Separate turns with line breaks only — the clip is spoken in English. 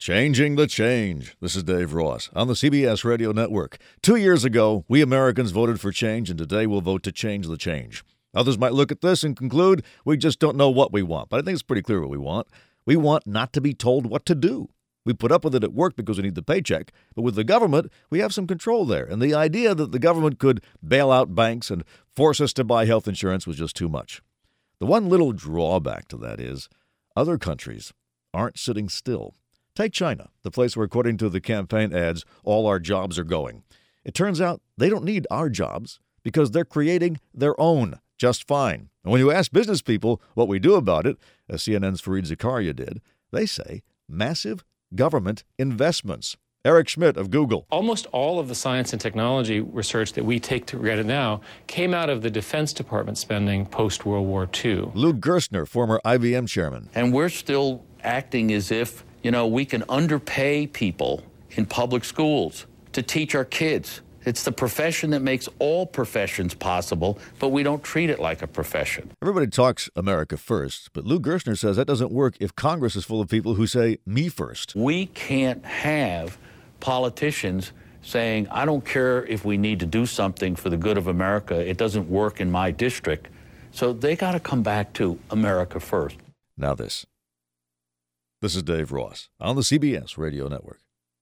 Changing the change. This is Dave Ross on the CBS Radio Network. 2 years ago, we Americans voted for change, and today we'll vote to change the change. Others might look at this and conclude we just don't know what we want, but I think it's pretty clear what we want. We want not to be told what to do. We put up with it at work because we need the paycheck, but with the government, we have some control there, and the idea that the government could bail out banks and force us to buy health insurance was just too much. The one little drawback to that is other countries aren't sitting still. Take China, the place where, according to the campaign ads, all our jobs are going. It turns out they don't need our jobs because they're creating their own just fine. And when you ask business people what we do about it, as CNN's Fareed Zakaria did, they say massive government investments. Eric Schmidt of Google.
Almost all of the science and technology research that we take for granted now came out of the Defense Department spending post-World War II.
Lou Gerstner, former IBM chairman.
And we're still acting as if, we can underpay people in public schools to teach our kids. It's the profession that makes all professions possible, but we don't treat it like a profession.
Everybody talks America first, but Lou Gerstner says that doesn't work if Congress is full of people who say me first.
We can't have politicians saying, I don't care if we need to do something for the good of America. It doesn't work in my district. So they got to come back to America first.
Now this. This is Dave Ross on the CBS Radio Network.